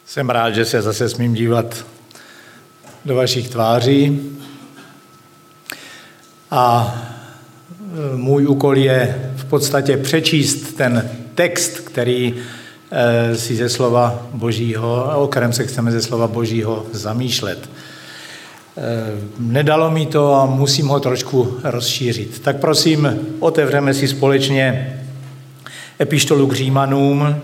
Jsem rád, že se zase smím dívat do vašich tváří. A můj úkol je v podstatě přečíst ten text, který si ze slova Božího, a o kterém se chceme ze slova Božího zamýšlet. Nedalo mi to a musím ho trošku rozšířit. Tak prosím, otevřeme si společně epištolu k Římanům,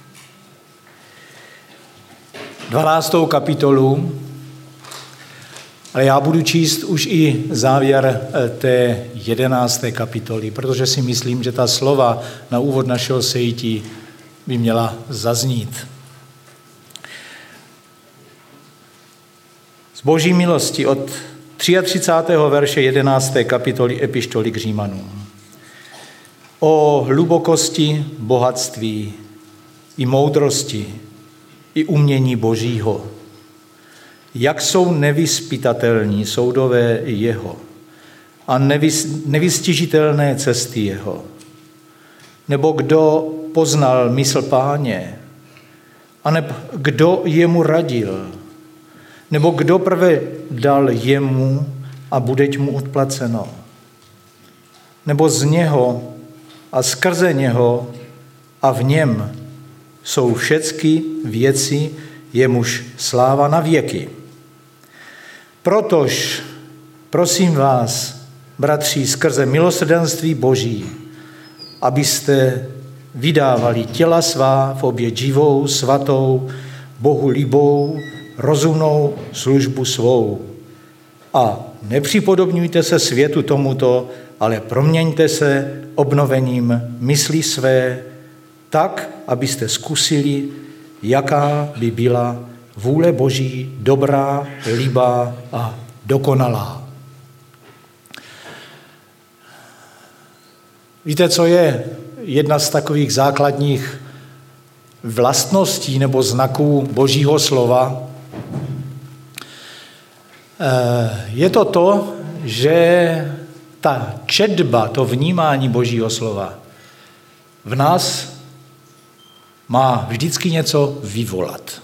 12. kapitolu, ale já budu číst už i závěr té 11. kapitoly, protože si myslím, že ta slova na úvod našeho sejítí by měla zaznít. Z Boží milosti od 33. verše 11. kapitoly epištoly k Římanům. O hlubokosti, bohatství i moudrosti i umění Božího. Jak jsou nevyzpytatelní soudové jeho a nevystižitelné cesty jeho. Nebo kdo poznal mysl Páně, anebo kdo jemu radil, nebo kdo prve dal jemu a budeť mu odplaceno. Nebo z něho a skrze něho a v něm jsou všechny věci, jemuž sláva na věky. Protož, prosím vás, bratři, skrze milosrdenství Boží, abyste vydávali těla svá v oběť živou, svatou, Bohu libou, rozumnou službu svou. A nepřipodobňujte se světu tomuto, ale proměňte se obnovením myslí své, tak, abyste zkusili, jaká by byla vůle Boží dobrá, líbá a dokonalá. Víte, co je jedna z takových základních vlastností nebo znaků Božího slova? Je to, že ta četba, to vnímání Božího slova v nás má vždycky něco vyvolat.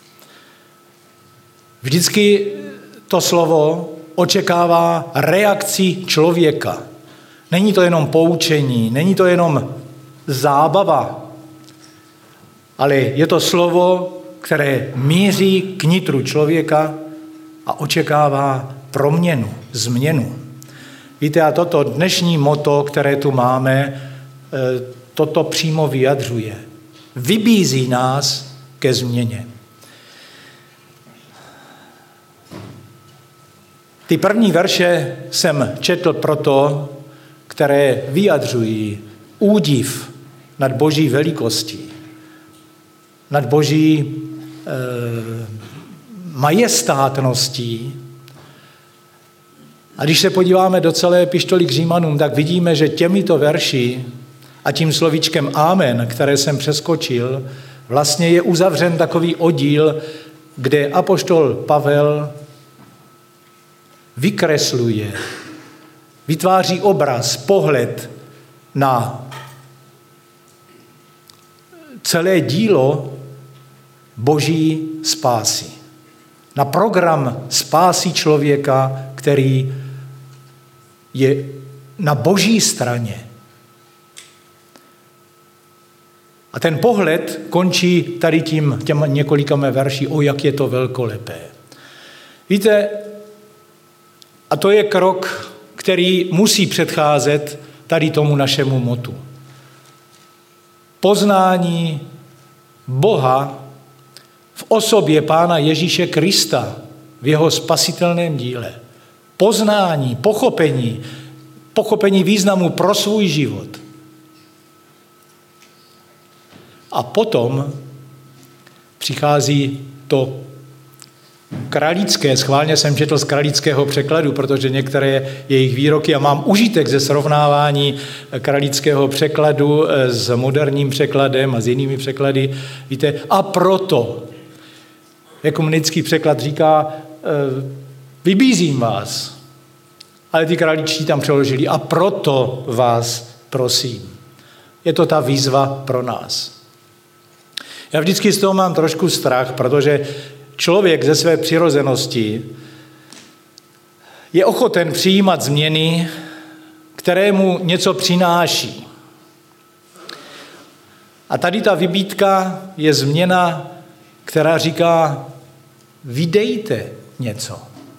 Vždycky to slovo očekává reakci člověka. Není to jenom poučení, není to jenom zábava, ale je to slovo, které míří k nitru člověka a očekává proměnu, změnu. Víte, a toto dnešní motto, které tu máme, toto přímo vyjadřuje. Vybízí nás ke změně. Ty první verše jsem četl proto, které vyjadřují údiv nad Boží velikostí, nad Boží majestátností. A když se podíváme do celé epištoly k Římanům, tak vidíme, že těmito verši a tím slovíčkem amen, které jsem přeskočil, vlastně je uzavřen takový oddíl, kde apoštol Pavel vykresluje, vytváří obraz, pohled na celé dílo Boží spásy. Na program spásy člověka, který je na Boží straně. A ten pohled končí tady těm několikami verší, jak je to velkolepé. Víte, a to je krok, který musí předcházet tady tomu našemu motu. Poznání Boha v osobě Pána Ježíše Krista v jeho spasitelném díle. Poznání, pochopení významu pro svůj život. A potom přichází to kralické, schválně jsem četl z kralického překladu, protože některé jejich výroky, a mám užitek ze srovnávání kralického překladu s moderním překladem a s jinými překlady. Víte, a proto ekumenický překlad říká, vybízím vás, ale ty kraličtí tam přeložili, a proto vás prosím. Je to ta výzva pro nás. Já vždycky z toho mám trošku strach, protože člověk ze své přirozenosti je ochoten přijímat změny, které mu něco přináší. A tady ta vybídka je změna, která říká, vydejte něco.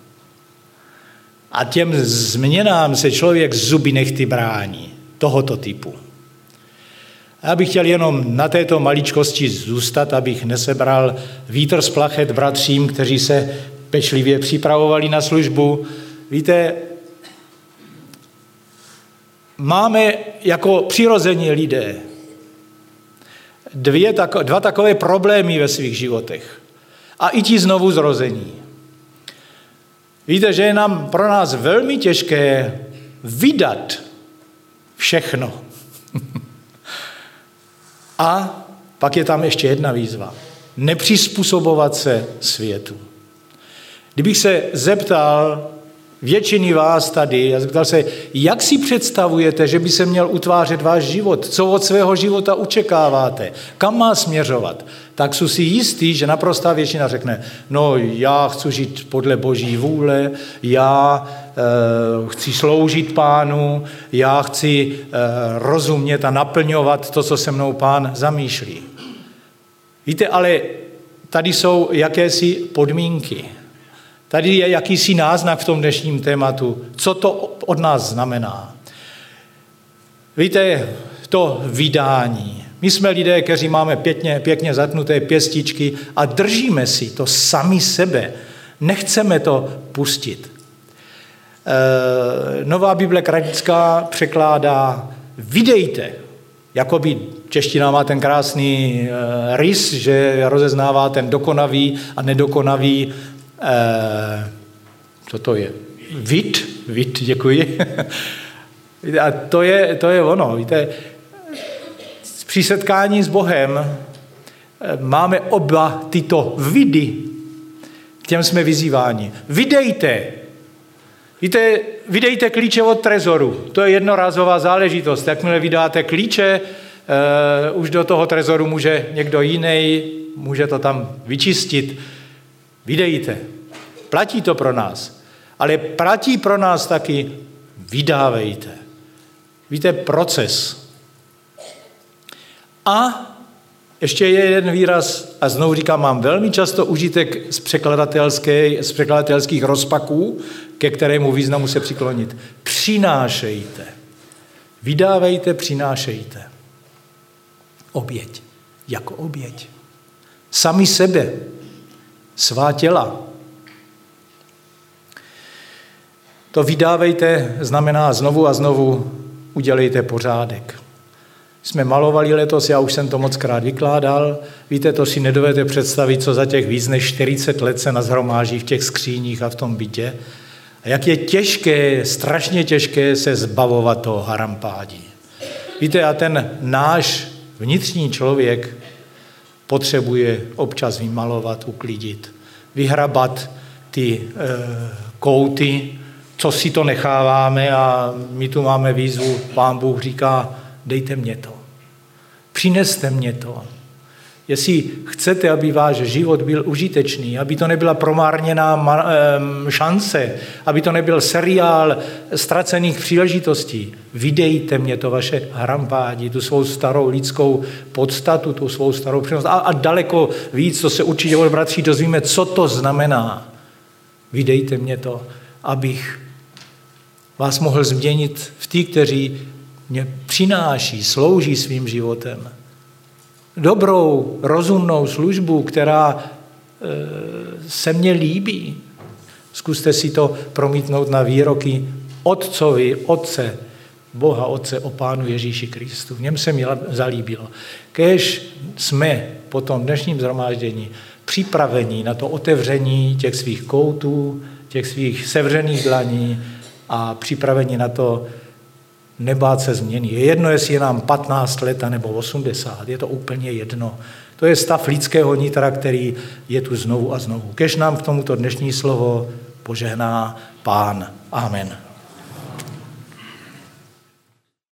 A těm změnám se člověk zuby nehty brání, tohoto typu. Já bych chtěl jenom na této maličkosti zůstat, abych nesebral vítr z plachet bratřím, kteří se pečlivě připravovali na službu. Víte, máme jako přirození lidé dva takové problémy ve svých životech. A i ti znovu zrození. Víte, že je pro nás velmi těžké vydat všechno. A pak je tam ještě jedna výzva. Nepřizpůsobovat se světu. Kdybych se zeptal většiny vás tady, a zeptal se, jak si představujete, že by se měl utvářet váš život, co od svého života očekáváte, kam má směřovat, tak jsou si jistý, že naprostá většina řekne, no já chci žít podle Boží vůle, já chci sloužit Pánu, já chci rozumět a naplňovat to, co se mnou Pán zamýšlí. Víte, ale tady jsou jakési podmínky. Tady je jakýsi náznak v tom dnešním tématu, co to od nás znamená. Víte, to vydání. My jsme lidé, kteří máme pěkně zatnuté pěstičky a držíme si to sami sebe. Nechceme to pustit. Nová Bible Kratická překládá vydejte. Jakoby čeština má ten krásný rys, že rozeznává ten dokonavý a nedokonavý. Co to je? Vid, děkuji. A to je ono. Víte, při setkání s Bohem máme oba tyto vidy. K těm jsme vyzýváni. Vydejte. Víte, vydejte klíče od trezoru. To je jednorázová záležitost. Jakmile vydáte klíče, už do toho trezoru může někdo jiný, může to tam vyčistit. Vydejte. Platí to pro nás. Ale platí pro nás taky vydávejte. Víte, proces. A ještě je jeden výraz, a znovu říkám, mám velmi často užitek z překladatelských rozpaků, ke kterému významu se přiklonit. Přinášejte. Vydávejte, přinášejte. Oběť. Jako oběť. Sami sebe. Svá těla. To vydávejte znamená znovu a znovu udělejte pořádek. Jsme malovali letos, já už jsem to mockrát vykládal. Víte, to si nedovedete představit, co za těch víc než 40 let se nazhromáží v těch skříních a v tom bytě. A jak je těžké, strašně těžké se zbavovat toho harampádí. Víte, a ten náš vnitřní člověk potřebuje občas vymalovat, uklidit, vyhrabat ty kouty, co si to necháváme a my tu máme výzvu, Pán Bůh říká, dejte mě to, přineste mě to. Jestli chcete, aby váš život byl užitečný, aby to nebyla promárněná šance, aby to nebyl seriál ztracených příležitostí, vydejte mě to vaše harampádí, tu svou starou lidskou podstatu, tu svou starou přínos a daleko víc, co se určitě od bratří dozvíme, co to znamená. Vydejte mě to, abych vás mohl změnit v ty, kteří mě přináší, slouží svým životem. Dobrou, rozumnou službu, která se mně líbí. Zkuste si to promítnout na výroky Otcovi, Otce, Boha Otce o Pánu Ježíši Kristu. V něm se mi zalíbilo. Kéž jsme po tom dnešním shromáždění připraveni na to otevření těch svých koutů, těch svých sevřených dlaní a připraveni na to nebát se změny. Je jedno, jestli je nám 15 let nebo 80, je to úplně jedno. To je stav lidského nitra, který je tu znovu a znovu. Kéž nám k tomuto dnešní slovo požehná Pán. Amen.